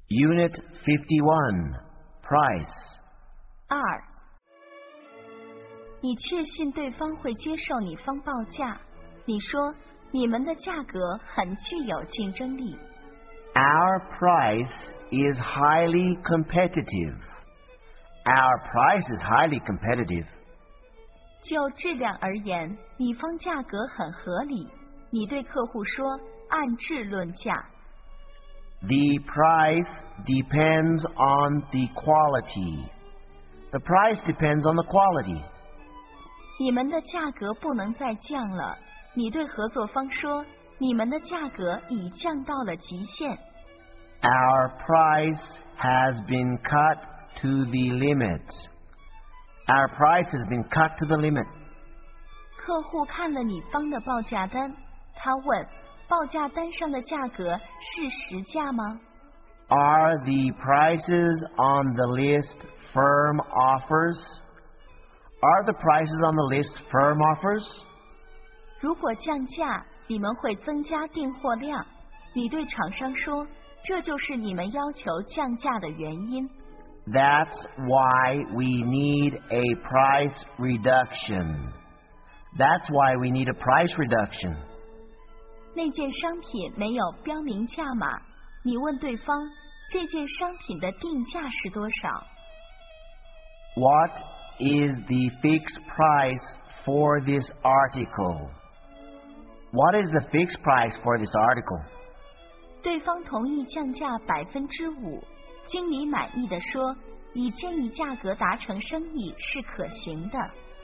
Unit 51, Price. 2. 你确信对方会接受你方报价，你说你们的价格很具有竞争力。 Our price is highly competitive. Our price is highly competitive. 就质量而言，你方价格很合理，你对客户说按质论价。 The price depends on the quality. The price depends on the quality. 你们的价格不能再降了，你对合作方说你们的价格已降到了极限。 Our price has been cut to the limit. Our price has been cut to the limit. 客户看了你方的报价单，他问报价单上的价格是实价吗？ Are the prices on the list firm offers? Are the prices on the list firm offers? 如果降价，你们会增加订货量。你对厂商说，这就是你们要求降价的原因。 That's why we need a price reduction. That's why we need a price reduction. 那件商品没有标明价码，你问对方这件商品的定价是多少？ What is the fixed price for this article? What is the fixed price for this article? 对方同意降价5%，经理满意地说，以这一价格达成生意是可行的。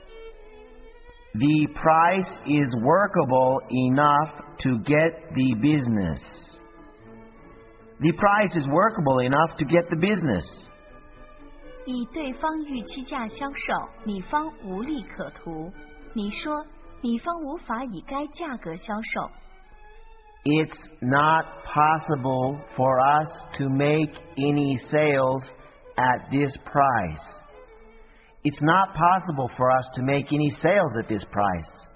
The price is workable enough to get the business. The price is workable enough to get the business. 以对方预期价销售，你方无利可图。你说，你方无法以该价格销售。 It's not possible for us to make any sales at this price. It's not possible for us to make any sales at this price.